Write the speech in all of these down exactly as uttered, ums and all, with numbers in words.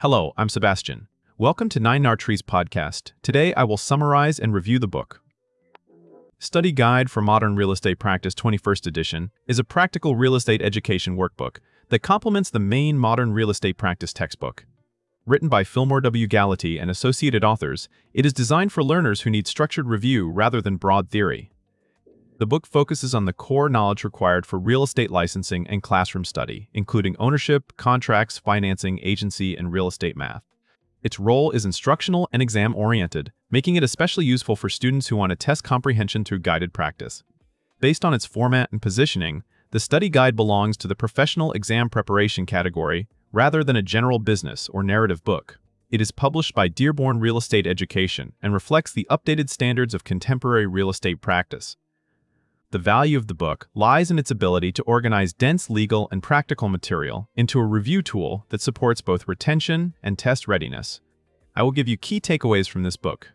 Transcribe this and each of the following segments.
Hello, I'm Sebastian. Welcome to Nine Nartrees podcast. Today I will summarize and review the book. Study Guide for Modern Real Estate Practice twenty-first edition is a practical real estate education workbook that complements the main modern real estate practice textbook. Written by Fillmore W. Gallaty and associated authors, it is designed for learners who need structured review rather than broad theory. The book focuses on the core knowledge required for real estate licensing and classroom study, including ownership, contracts, financing, agency, and real estate math. Its role is instructional and exam-oriented, making it especially useful for students who want to test comprehension through guided practice. Based on its format and positioning, the study guide belongs to the professional exam preparation category rather than a general business or narrative book. It is published by Dearborn Real Estate Education and reflects the updated standards of contemporary real estate practice. The value of the book lies in its ability to organize dense legal and practical material into a review tool that supports both retention and test readiness. I will give you key takeaways from this book.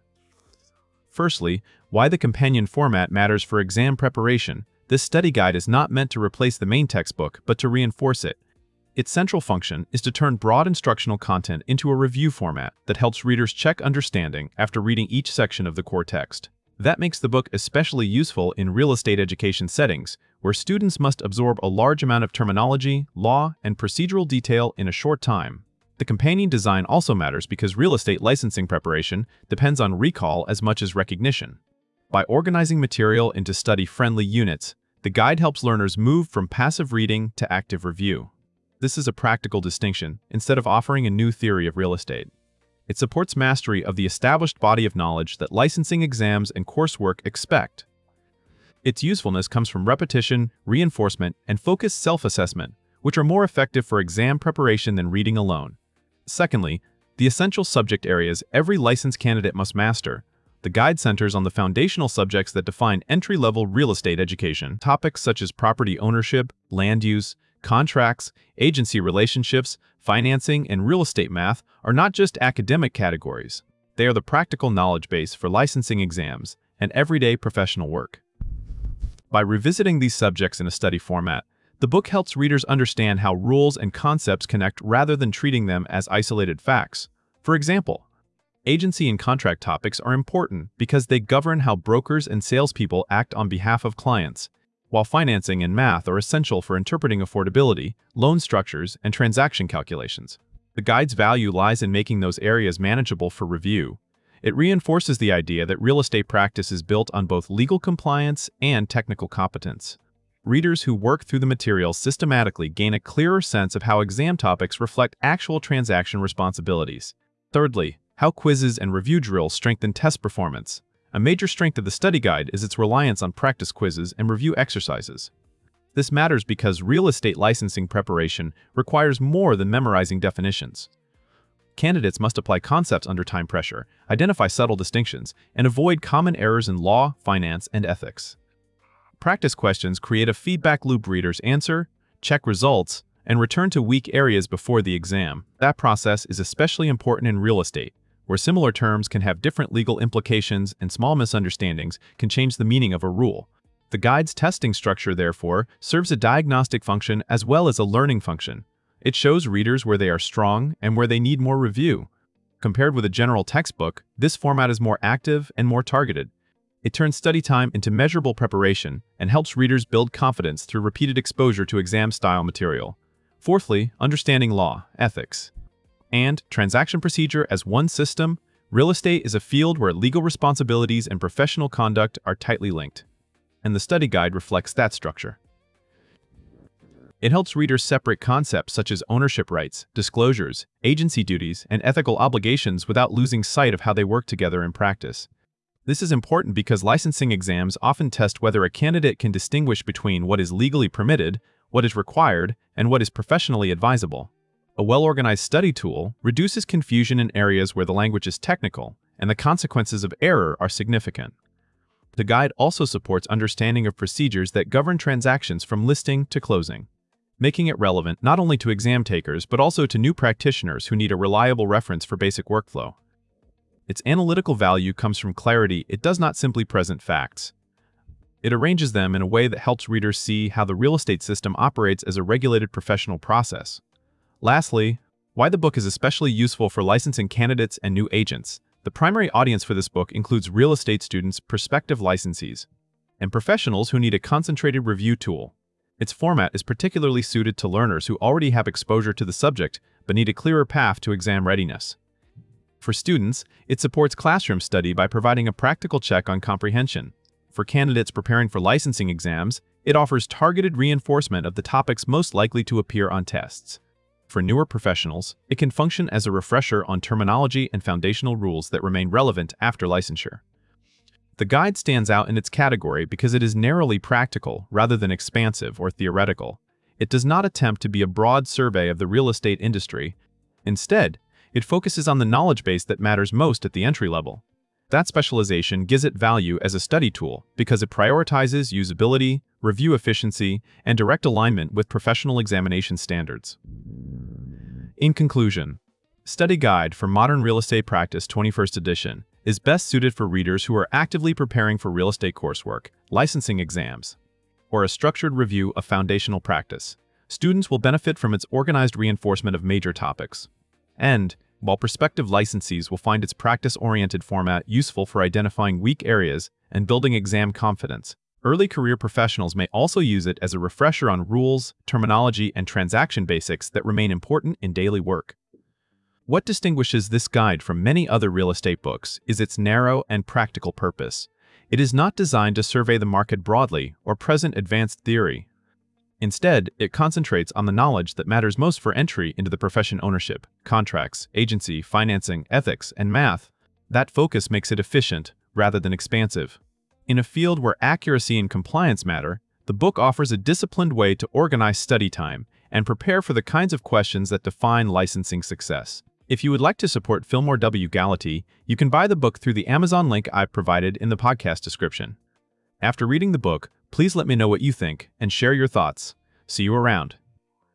Firstly, why the companion format matters for exam preparation. This study guide is not meant to replace the main textbook, but to reinforce it. Its central function is to turn broad instructional content into a review format that helps readers check understanding after reading each section of the core text. That makes the book especially useful in real estate education settings, where students must absorb a large amount of terminology, law, and procedural detail in a short time. The companion design also matters because real estate licensing preparation depends on recall as much as recognition. By organizing material into study-friendly units, the guide helps learners move from passive reading to active review. This is a practical distinction, instead of offering a new theory of real estate. It supports mastery of the established body of knowledge that licensing exams and coursework expect. Its usefulness comes from repetition, reinforcement, and focused self-assessment, which are more effective for exam preparation than reading alone. Secondly, the essential subject areas every licensed candidate must master. The guide centers on the foundational subjects that define entry-level real estate education. Topics such as property ownership, land use, contracts, agency relationships, financing, and real estate math are not just academic categories. They are the practical knowledge base for licensing exams and everyday professional work. By revisiting these subjects in a study format, the book helps readers understand how rules and concepts connect rather than treating them as isolated facts. For example, agency and contract topics are important because they govern how brokers and salespeople act on behalf of clients, while financing and math are essential for interpreting affordability, loan structures, and transaction calculations. The guide's value lies in making those areas manageable for review. It reinforces the idea that real estate practice is built on both legal compliance and technical competence. Readers who work through the material systematically gain a clearer sense of how exam topics reflect actual transaction responsibilities. Thirdly, how quizzes and review drills strengthen test performance. A major strength of the study guide is its reliance on practice quizzes and review exercises. This matters because real estate licensing preparation requires more than memorizing definitions. Candidates must apply concepts under time pressure, identify subtle distinctions, and avoid common errors in law, finance, and ethics. Practice questions create a feedback loop. Readers answer, check results, and return to weak areas before the exam. That process is especially important in real estate, where similar terms can have different legal implications and small misunderstandings can change the meaning of a rule. The guide's testing structure, therefore, serves a diagnostic function as well as a learning function. It shows readers where they are strong and where they need more review. Compared with a general textbook, this format is more active and more targeted. It turns study time into measurable preparation and helps readers build confidence through repeated exposure to exam-style material. Fourthly, understanding law, ethics, and transaction procedure as one system. Real estate is a field where legal responsibilities and professional conduct are tightly linked, and the study guide reflects that structure. It helps readers separate concepts such as ownership rights, disclosures, agency duties, and ethical obligations without losing sight of how they work together in practice. This is important because licensing exams often test whether a candidate can distinguish between what is legally permitted, what is required, and what is professionally advisable. A well-organized study tool reduces confusion in areas where the language is technical and the consequences of error are significant. The guide also supports understanding of procedures that govern transactions from listing to closing, making it relevant not only to exam takers but also to new practitioners who need a reliable reference for basic workflow. Its analytical value comes from clarity. It does not simply present facts. It arranges them in a way that helps readers see how the real estate system operates as a regulated professional process. Lastly, Why the book is especially useful for licensing candidates and new agents. The primary audience for this book includes real estate students, prospective licensees, and professionals who need a concentrated review tool. Its format is particularly suited to learners who already have exposure to the subject but need a clearer path to exam readiness. For students, it supports classroom study by providing a practical check on comprehension. For candidates preparing for licensing exams, it offers targeted reinforcement of the topics most likely to appear on tests. For newer professionals, it can function as a refresher on terminology and foundational rules that remain relevant after licensure. The guide stands out in its category because it is narrowly practical rather than expansive or theoretical. It does not attempt to be a broad survey of the real estate industry. Instead, it focuses on the knowledge base that matters most at the entry level. That specialization gives it value as a study tool because it prioritizes usability, review efficiency, and direct alignment with professional examination standards. In conclusion, Study Guide for Modern Real Estate Practice twenty-first edition is best suited for readers who are actively preparing for real estate coursework, licensing exams, or a structured review of foundational practice. Students will benefit from its organized reinforcement of major topics. And, while prospective licensees will find its practice-oriented format useful for identifying weak areas and building exam confidence, early career professionals may also use it as a refresher on rules, terminology, and transaction basics that remain important in daily work. What distinguishes this guide from many other real estate books is its narrow and practical purpose. It is not designed to survey the market broadly or present advanced theory. Instead, it concentrates on the knowledge that matters most for entry into the profession: ownership, contracts, agency, financing, ethics, and math. That focus makes it efficient rather than expansive. In a field where accuracy and compliance matter, the book offers a disciplined way to organize study time and prepare for the kinds of questions that define licensing success. If you would like to support Fillmore W. Gallaty, you can buy the book through the Amazon link I've provided in the podcast description. After reading the book, please let me know what you think and share your thoughts. See you around.